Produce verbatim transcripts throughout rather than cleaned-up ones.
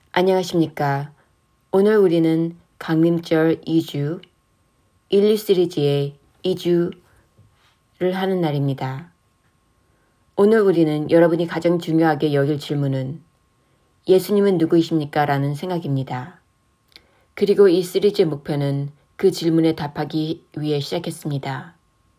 안녕하십니까. 오늘 우리는 강림절 이 주, 인류 시리즈의 이 주를 하는 날입니다. 오늘 우리는 여러분이 가장 중요하게 여길 질문은 예수님은 누구이십니까? 라는 생각입니다. 그리고 이 시리즈의 목표는 그 질문에 답하기 위해 시작했습니다.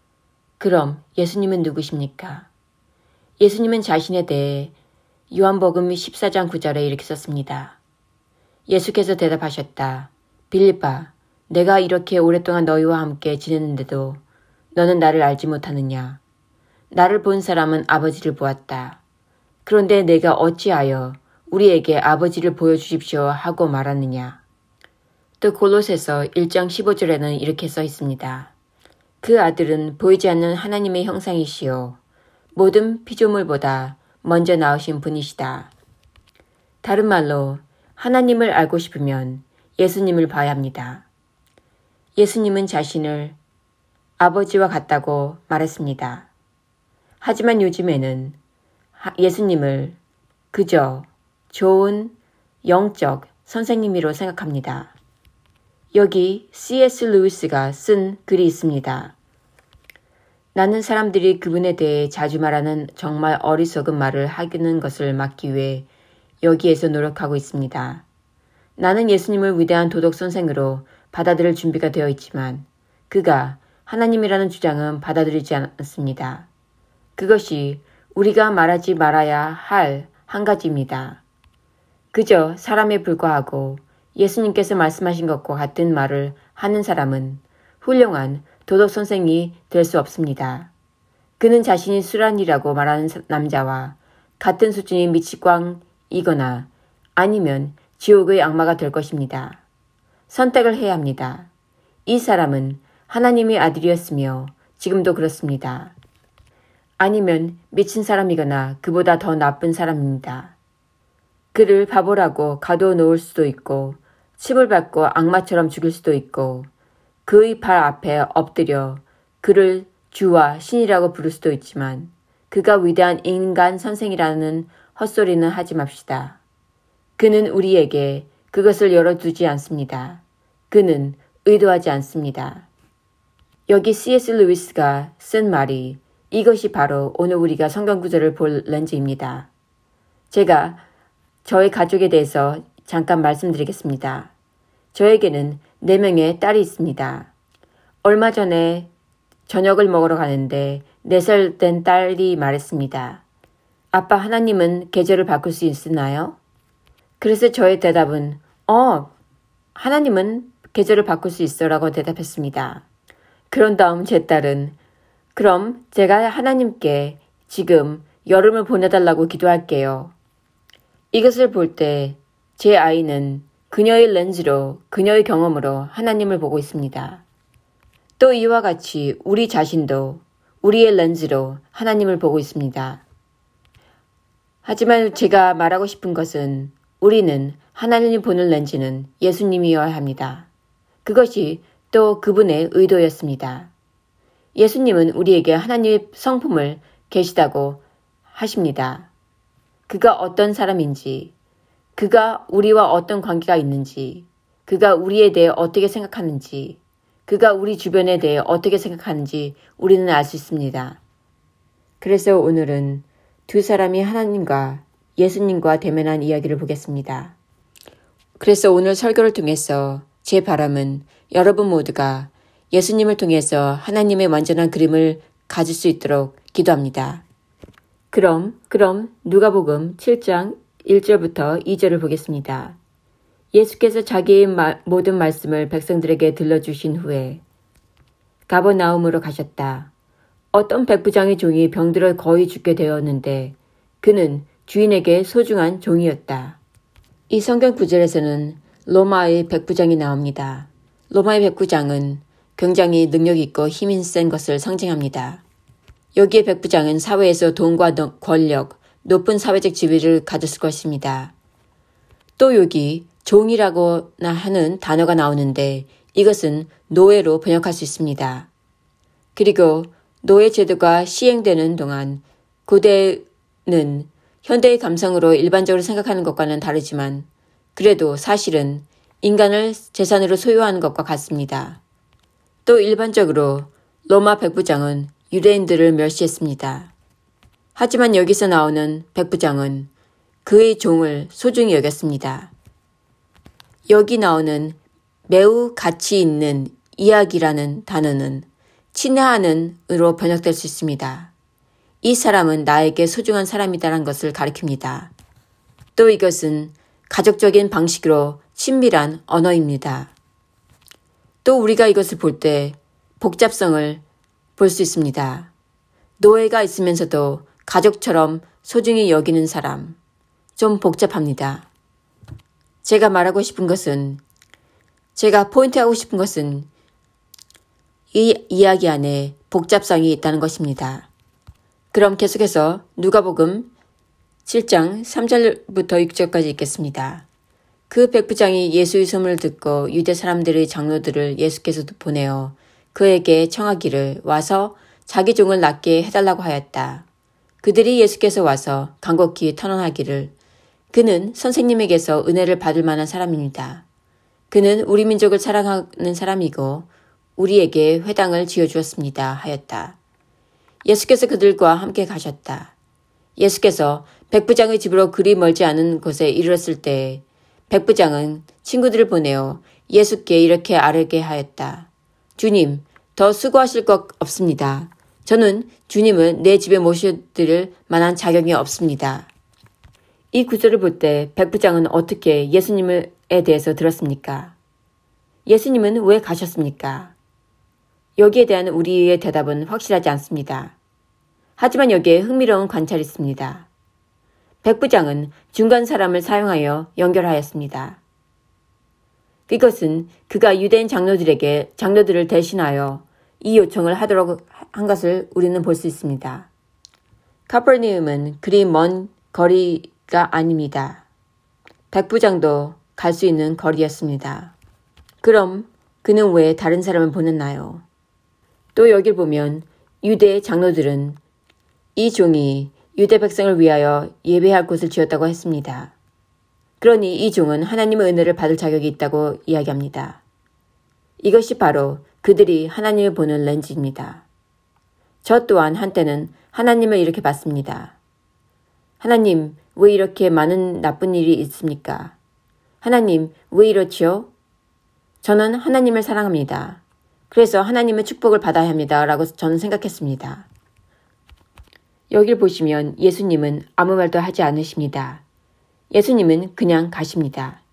그럼 예수님은 누구십니까? 예수님은 자신에 대해 요한복음 십사 장 구 절에 이렇게 썼습니다. 예수께서 대답하셨다. 빌립아, 내가 이렇게 오랫동안 너희와 함께 지냈는데도 너는 나를 알지 못하느냐? 나를 본 사람은 아버지를 보았다. 그런데 내가 어찌하여 우리에게 아버지를 보여주십시오 하고 말하느냐? 또 골로새서 일 장 십오 절에는 이렇게 써 있습니다. 그 아들은 보이지 않는 하나님의 형상이시요 모든 피조물보다 먼저 나오신 분이시다. 다른 말로 하나님을 알고 싶으면 예수님을 봐야 합니다. 예수님은 자신을 아버지와 같다고 말했습니다. 하지만 요즘에는 예수님을 그저 좋은 영적 선생님으로 생각합니다. 여기 씨 에스 루이스가 쓴 글이 있습니다. 나는 사람들이 그분에 대해 자주 말하는 정말 어리석은 말을 하는 것을 막기 위해 여기에서 노력하고 있습니다. 나는 예수님을 위대한 도덕 선생으로 받아들일 준비가 되어 있지만 그가 하나님이라는 주장은 받아들이지 않습니다. 그것이 우리가 말하지 말아야 할 한 가지입니다. 그저 사람에 불과하고 예수님께서 말씀하신 것과 같은 말을 하는 사람은 훌륭한 도덕 선생이 될 수 없습니다. 그는 자신이 수란이라고 말하는 남자와 같은 수준의 미치광이거나 아니면 지옥의 악마가 될 것입니다. 선택을 해야 합니다. 이 사람은 하나님의 아들이었으며 지금도 그렇습니다. 아니면 미친 사람이거나 그보다 더 나쁜 사람입니다. 그를 바보라고 가둬놓을 수도 있고 침을 밟고 악마처럼 죽일 수도 있고 그의 발 앞에 엎드려 그를 주와 신이라고 부를 수도 있지만 그가 위대한 인간 선생이라는 헛소리는 하지 맙시다. 그는 우리에게 그것을 열어두지 않습니다. 그는 의도하지 않습니다. 여기 씨 에스 루이스가 쓴 말이 이것이 바로 오늘 우리가 성경 구절을 볼 렌즈입니다. 제가 저의 가족에 대해서 잠깐 말씀드리겠습니다. 저에게는 네 명의 딸이 있습니다. 얼마 전에 저녁을 먹으러 가는데 네 살 된 딸이 말했습니다. 아빠, 하나님은 계절을 바꿀 수 있나요? 그래서 저의 대답은 어, 하나님은 계절을 바꿀 수 있어 라고 대답했습니다. 그런 다음 제 딸은 그럼 제가 하나님께 지금 여름을 보내달라고 기도할게요. 이것을 볼 때 제 아이는 그녀의 렌즈로, 그녀의 경험으로 하나님을 보고 있습니다. 또 이와 같이 우리 자신도 우리의 렌즈로 하나님을 보고 있습니다. 하지만 제가 말하고 싶은 것은 우리는 하나님이 보는 렌즈는 예수님이어야 합니다. 그것이 또 그분의 의도였습니다. 예수님은 우리에게 하나님의 성품을 계시다고 하십니다. 그가 어떤 사람인지, 그가 우리와 어떤 관계가 있는지, 그가 우리에 대해 어떻게 생각하는지, 그가 우리 주변에 대해 어떻게 생각하는지 우리는 알 수 있습니다. 그래서 오늘은 두 사람이 하나님과 예수님과 대면한 이야기를 보겠습니다. 그래서 오늘 설교를 통해서 제 바람은 여러분 모두가 예수님을 통해서 하나님의 완전한 그림을 가질 수 있도록 기도합니다. 그럼, 그럼 누가복음 칠 장 일 절부터 이 절을 보겠습니다. 예수께서 자기의 마, 모든 말씀을 백성들에게 들려주신 후에 가버나움으로 가셨다. 어떤 백부장의 종이 병들어 거의 죽게 되었는데 그는 주인에게 소중한 종이었다. 이 성경 구절에서는 로마의 백부장이 나옵니다. 로마의 백부장은 굉장히 능력 있고 힘이 센 것을 상징합니다. 여기에 백부장은 사회에서 돈과 권력, 높은 사회적 지위를 가졌을 것입니다. 또 여기 종이라고나 하는 단어가 나오는데 이것은 노예로 번역할 수 있습니다. 그리고 노예 제도가 시행되는 동안 고대는 현대의 감성으로 일반적으로 생각하는 것과는 다르지만 그래도 사실은 인간을 재산으로 소유하는 것과 같습니다. 또 일반적으로 로마 백부장은 유대인들을 멸시했습니다. 하지만 여기서 나오는 백부장은 그의 종을 소중히 여겼습니다. 여기 나오는 매우 가치 있는 이야기라는 단어는 친애하는 으로 번역될 수 있습니다. 이 사람은 나에게 소중한 사람이다라는 것을 가리킵니다. 또 이것은 가족적인 방식으로 친밀한 언어입니다. 또 우리가 이것을 볼 때 복잡성을 볼 수 있습니다. 노예가 있으면서도 가족처럼 소중히 여기는 사람. 좀 복잡합니다. 제가 말하고 싶은 것은, 제가 포인트하고 싶은 것은 이 이야기 안에 복잡성이 있다는 것입니다. 그럼 계속해서 누가복음 칠 장 삼 절부터 육 절까지 읽겠습니다. 그 백부장이 예수의 소문을 듣고 유대 사람들의 장로들을 예수께서 보내어 그에게 청하기를 와서 자기 종을 낫게 해달라고 하였다. 그들이 예수께서 와서 간곡히 탄원하기를 그는 선생님에게서 은혜를 받을 만한 사람입니다. 그는 우리 민족을 사랑하는 사람이고 우리에게 회당을 지어주었습니다. 하였다. 예수께서 그들과 함께 가셨다. 예수께서 백부장의 집으로 그리 멀지 않은 곳에 이르렀을 때 백부장은 친구들을 보내어 예수께 이렇게 아뢰게 하였다. 주님, 더 수고하실 것 없습니다. 저는 주님을 내 집에 모셔드릴 만한 자격이 없습니다. 이 구절을 볼 때 백부장은 어떻게 예수님에 대해서 들었습니까? 예수님은 왜 가셨습니까? 여기에 대한 우리의 대답은 확실하지 않습니다. 하지만 여기에 흥미로운 관찰이 있습니다. 백부장은 중간 사람을 사용하여 연결하였습니다. 이것은 그가 유대인 장로들에게 장로들을 대신하여 이 요청을 하도록 한 것을 우리는 볼 수 있습니다. 카퍼니움은 그리 먼 거리가 아닙니다. 백부장도 갈 수 있는 거리였습니다. 그럼 그는 왜 다른 사람을 보냈나요? 또 여길 보면 유대 장로들은 이 종이 유대 백성을 위하여 예배할 곳을 지었다고 했습니다. 그러니 이 종은 하나님의 은혜를 받을 자격이 있다고 이야기합니다. 이것이 바로 그들이 하나님을 보는 렌즈입니다. 저 또한 한때는 하나님을 이렇게 봤습니다. 하나님, 왜 이렇게 많은 나쁜 일이 있습니까? 하나님, 왜 이렇지요? 저는 하나님을 사랑합니다. 그래서 하나님의 축복을 받아야 합니다. 라고 저는 생각했습니다. 여길 보시면 예수님은 아무 말도 하지 않으십니다. 예수님은 그냥 가십니다.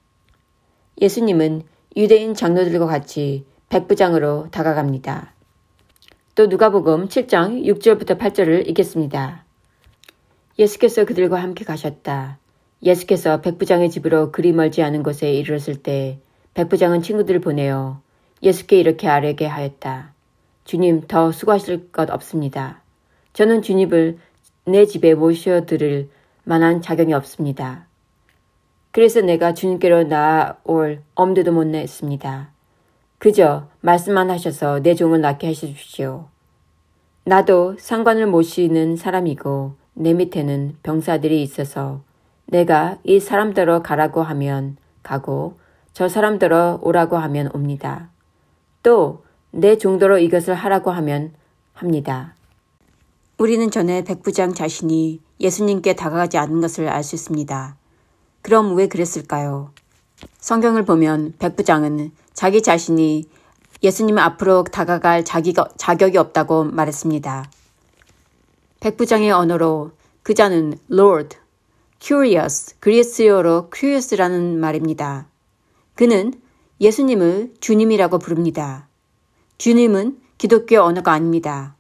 예수님은 유대인 장로들과 같이 백부장으로 다가갑니다. 또 누가복음 칠 장 육 절부터 팔 절을 읽겠습니다. 예수께서 그들과 함께 가셨다. 예수께서 백부장의 집으로 그리 멀지 않은 곳에 이르렀을 때 백부장은 친구들을 보내어 예수께 이렇게 아뢰게 하였다. 주님, 더 수고하실 것 없습니다. 저는 주님을 내 집에 모셔드릴 만한 자격이 없습니다. 그래서 내가 주님께로 나아올 엄두도 못 냈습니다. 그저 말씀만 하셔서 내 종을 낫게 하셔주십시오. 나도 상관을 모시는 사람이고 내 밑에는 병사들이 있어서 내가 이 사람더러 가라고 하면 가고 저 사람더러 오라고 하면 옵니다. 또 내 종도로 이것을 하라고 하면 합니다. 우리는 전에 백부장 자신이 예수님께 다가가지 않은 것을 알 수 있습니다. 그럼 왜 그랬을까요? 성경을 보면 백부장은 자기 자신이 예수님 앞으로 다가갈 자기가, 자격이 없다고 말했습니다. 백부장의 언어로 그자는 Lord, Curious, 그리스어로 Curious라는 말입니다. 그는 예수님을 주님이라고 부릅니다. 주님은 기독교 언어가 아닙니다.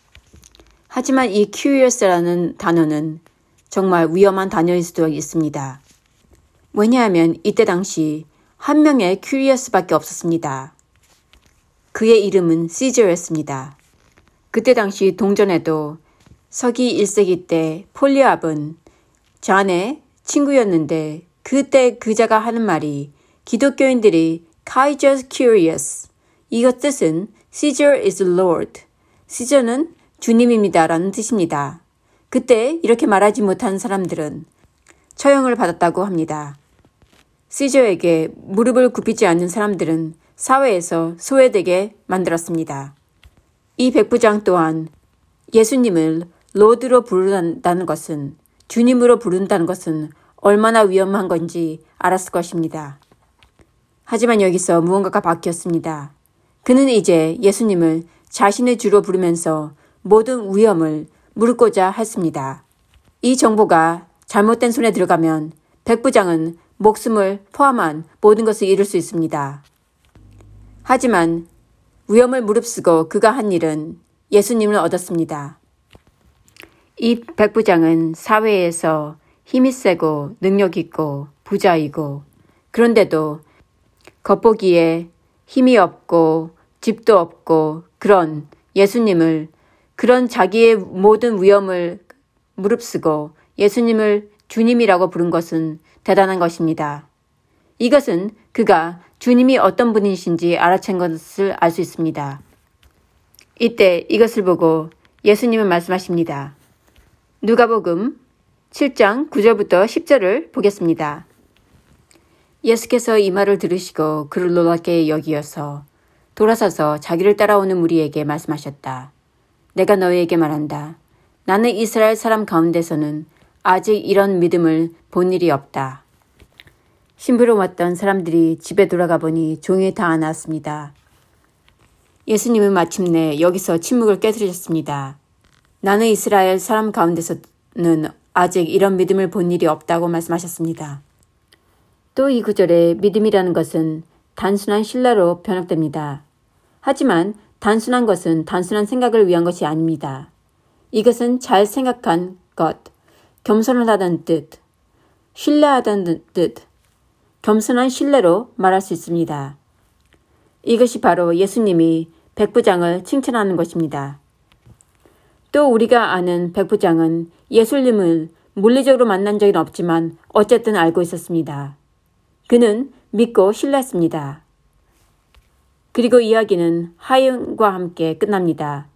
하지만 이 Curious라는 단어는 정말 위험한 단어일 수도 있습니다. 왜냐하면 이때 당시 한 명의 Curious밖에 없었습니다. 그의 이름은 시저였습니다. 그때 당시 동전에도 서기 일 세기 때 폴리압은 잔의 친구였는데 그때 그자가 하는 말이 기독교인들이 Kaiser's curious. 이것 뜻은 Caesar is Lord. 시저는 주님입니다. 라는 뜻입니다. 그때 이렇게 말하지 못한 사람들은 처형을 받았다고 합니다. 시저에게 무릎을 굽히지 않는 사람들은 사회에서 소외되게 만들었습니다. 이 백부장 또한 예수님을 로드로 부른다는 것은, 주님으로 부른다는 것은 얼마나 위험한 건지 알았을 것입니다. 하지만 여기서 무언가가 바뀌었습니다. 그는 이제 예수님을 자신의 주로 부르면서 모든 위험을 물고자 했습니다. 이 정보가 잘못된 손에 들어가면 백부장은 목숨을 포함한 모든 것을 잃을 수 있습니다. 하지만 위험을 무릅쓰고 그가 한 일은 예수님을 얻었습니다. 이 백부장은 사회에서 힘이 세고 능력 있고 부자이고, 그런데도 겉보기에 힘이 없고 집도 없고 그런 예수님을, 그런 자기의 모든 위험을 무릅쓰고 예수님을 주님이라고 부른 것은 대단한 것입니다. 이것은 그가 주님이 어떤 분이신지 알아챈 것을 알 수 있습니다. 이때 이것을 보고 예수님은 말씀하십니다. 누가복음 칠 장 구 절부터 십 절을 보겠습니다. 예수께서 이 말을 들으시고 그를 놀랍게 여기어서 돌아서서 자기를 따라오는 무리에게 말씀하셨다. 내가 너희에게 말한다. 나는 이스라엘 사람 가운데서는 아직 이런 믿음을 본 일이 없다. 심부름 왔던 사람들이 집에 돌아가 보니 종이 다 안 왔습니다. 예수님은 마침내 여기서 침묵을 깨뜨리셨습니다. 나는 이스라엘 사람 가운데서는 아직 이런 믿음을 본 일이 없다고 말씀하셨습니다. 또 이 구절에 믿음이라는 것은 단순한 신뢰로 번역됩니다. 하지만 단순한 것은 단순한 생각을 위한 것이 아닙니다. 이것은 잘 생각한 것, 겸손하다는 뜻, 신뢰하다는 뜻, 겸손한 신뢰로 말할 수 있습니다. 이것이 바로 예수님이 백부장을 칭찬하는 것입니다. 또 우리가 아는 백부장은 예수님을 물리적으로 만난 적은 없지만 어쨌든 알고 있었습니다. 그는 믿고 신뢰했습니다. 그리고 이야기는 하인과 함께 끝납니다.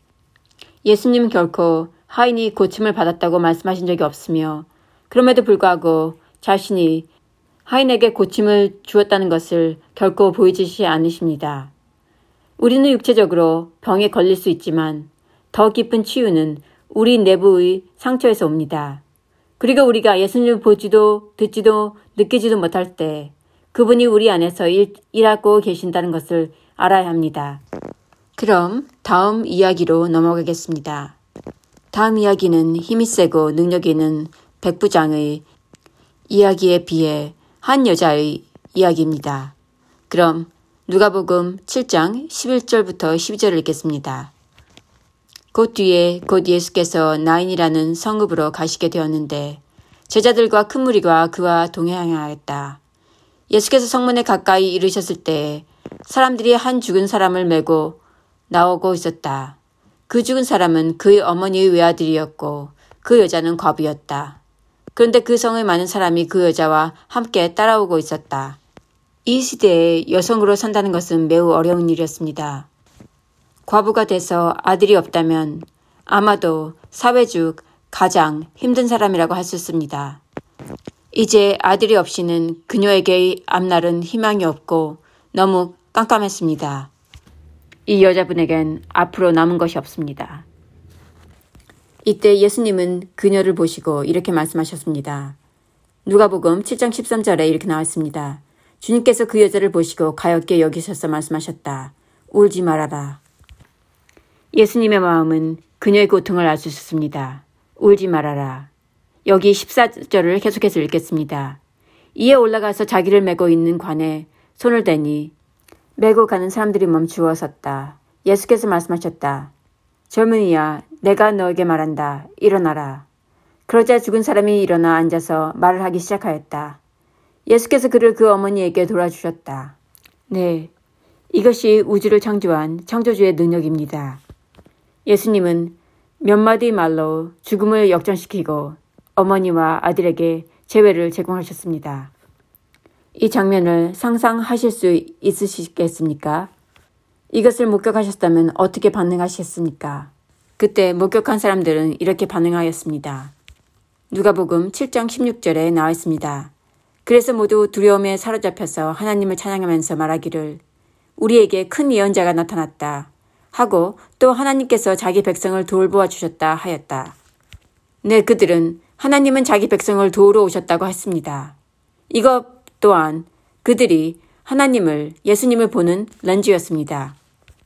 예수님은 결코 하인이 고침을 받았다고 말씀하신 적이 없으며, 그럼에도 불구하고 자신이 하인에게 고침을 주었다는 것을 결코 보여주시지 않으십니다. 우리는 육체적으로 병에 걸릴 수 있지만 더 깊은 치유는 우리 내부의 상처에서 옵니다. 그리고 우리가 예수님을 보지도 듣지도 느끼지도 못할 때 그분이 우리 안에서 일, 일하고 계신다는 것을 알아야 합니다. 그럼 다음 이야기로 넘어가겠습니다. 다음 이야기는 힘이 세고 능력 있는 백부장의 이야기에 비해 한 여자의 이야기입니다. 그럼 누가복음 칠 장 십일 절부터 십이 절을 읽겠습니다. 곧 뒤에 곧 예수께서 나인이라는 성읍으로 가시게 되었는데 제자들과 큰 무리가 그와 동행하였다. 예수께서 성문에 가까이 이르셨을 때 사람들이 한 죽은 사람을 메고 나오고 있었다. 그 죽은 사람은 그의 어머니의 외아들이었고 그 여자는 과부였다. 그런데 그 성의 많은 사람이 그 여자와 함께 따라오고 있었다. 이 시대에 여성으로 산다는 것은 매우 어려운 일이었습니다. 과부가 돼서 아들이 없다면 아마도 사회적 가장 힘든 사람이라고 할 수 있습니다. 이제 아들이 없이는 그녀에게의 앞날은 희망이 없고 너무 깜깜했습니다. 이 여자분에겐 앞으로 남은 것이 없습니다. 이때 예수님은 그녀를 보시고 이렇게 말씀하셨습니다. 누가복음 칠 장 십삼 절에 이렇게 나와 있습니다. 주님께서 그 여자를 보시고 가엾게 여기셔서 말씀하셨다. 울지 말아라. 예수님의 마음은 그녀의 고통을 알 수 있습니다. 울지 말아라. 여기 십사 절을 계속해서 읽겠습니다. 이에 올라가서 자기를 메고 있는 관에 손을 대니 메고 가는 사람들이 멈추어 섰다. 예수께서 말씀하셨다. 젊은이야, 내가 너에게 말한다. 일어나라. 그러자 죽은 사람이 일어나 앉아서 말을 하기 시작하였다. 예수께서 그를 그 어머니에게 돌아주셨다. 네, 이것이 우주를 창조한 창조주의 능력입니다. 예수님은 몇 마디 말로 죽음을 역전시키고 어머니와 아들에게 재회를 제공하셨습니다. 이 장면을 상상하실 수 있으시겠습니까? 이것을 목격하셨다면 어떻게 반응하셨습니까? 그때 목격한 사람들은 이렇게 반응하였습니다. 누가복음 칠 장 십육 절에 나와 있습니다. 그래서 모두 두려움에 사로잡혀서 하나님을 찬양하면서 말하기를 우리에게 큰 예언자가 나타났다 하고 또 하나님께서 자기 백성을 돌보아 주셨다 하였다. 네, 그들은 하나님은 자기 백성을 도우러 오셨다고 했습니다. 이것 또한 그들이 하나님을, 예수님을 보는 렌즈였습니다.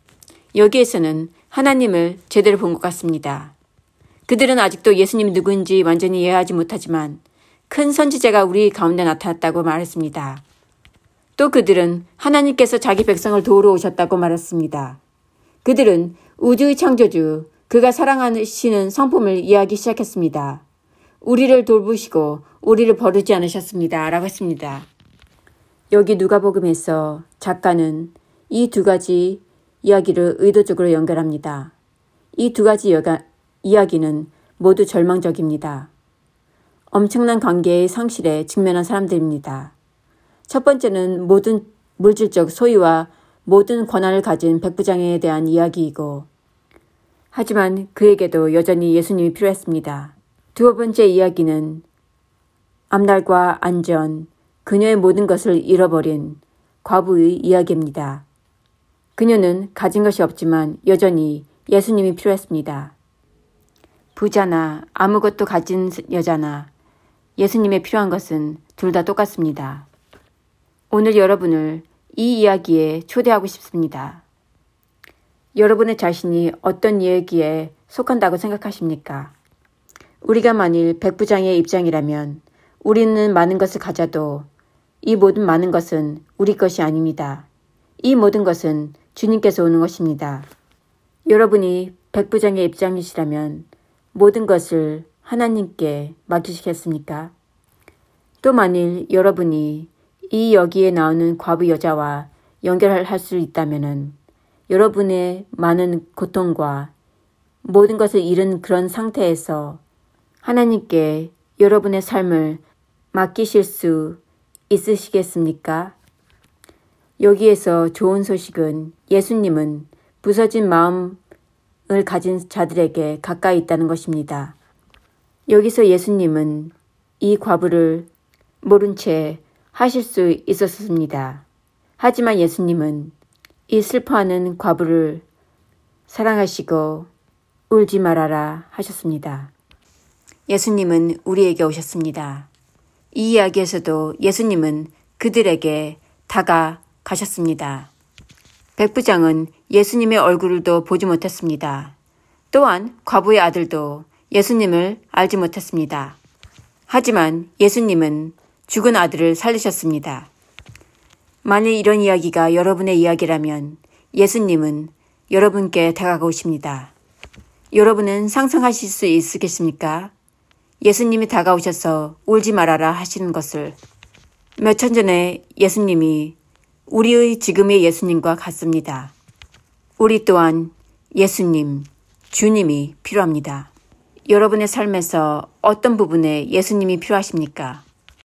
여기에서는 하나님을 제대로 본 것 같습니다. 그들은 아직도 예수님이 누구인지 완전히 이해하지 못하지만 큰 선지자가 우리 가운데 나타났다고 말했습니다. 또 그들은 하나님께서 자기 백성을 도우러 오셨다고 말했습니다. 그들은 우주의 창조주, 그가 사랑하시는 성품을 이해하기 시작했습니다. 우리를 돌보시고 우리를 버리지 않으셨습니다. 라고 했습니다. 여기 누가복음에서 작가는 이 두 가지 이야기를 의도적으로 연결합니다. 이 두 가지 여가, 이야기는 모두 절망적입니다. 엄청난 관계의 상실에 직면한 사람들입니다. 첫 번째는 모든 물질적 소유와 모든 권한을 가진 백부장에 대한 이야기이고, 하지만 그에게도 여전히 예수님이 필요했습니다. 두 번째 이야기는 앞날과 안전, 그녀의 모든 것을 잃어버린 과부의 이야기입니다. 그녀는 가진 것이 없지만 여전히 예수님이 필요했습니다. 부자나 아무것도 가진 여자나 예수님에 필요한 것은 둘 다 똑같습니다. 오늘 여러분을 이 이야기에 초대하고 싶습니다. 여러분의 자신이 어떤 이야기에 속한다고 생각하십니까? 우리가 만일 백부장의 입장이라면 우리는 많은 것을 가져도 이 모든 많은 것은 우리 것이 아닙니다. 이 모든 것은 주님께서 오는 것입니다. 여러분이 백부장의 입장이시라면 모든 것을 하나님께 맡기시겠습니까? 또 만일 여러분이 이 여기에 나오는 과부 여자와 연결할 수 있다면 여러분의 많은 고통과 모든 것을 잃은 그런 상태에서 하나님께 여러분의 삶을 맡기실 수 있으시겠습니까? 여기에서 좋은 소식은 예수님은 부서진 마음을 가진 자들에게 가까이 있다는 것입니다. 여기서 예수님은 이 과부를 모른 채 하실 수 있었습니다. 하지만 예수님은 이 슬퍼하는 과부를 사랑하시고 울지 말아라 하셨습니다. 예수님은 우리에게 오셨습니다. 이 이야기에서도 예수님은 그들에게 다가가셨습니다. 백부장은 예수님의 얼굴도 보지 못했습니다. 또한 과부의 아들도 예수님을 알지 못했습니다. 하지만 예수님은 죽은 아들을 살리셨습니다. 만일 이런 이야기가 여러분의 이야기라면 예수님은 여러분께 다가오십니다. 여러분은 상상하실 수 있으겠습니까? 예수님이 다가오셔서 울지 말아라 하시는 것을. 몇 천 전에 예수님이 우리의 지금의 예수님과 같습니다. 우리 또한 예수님, 주님이 필요합니다. 여러분의 삶에서 어떤 부분에 예수님이 필요하십니까?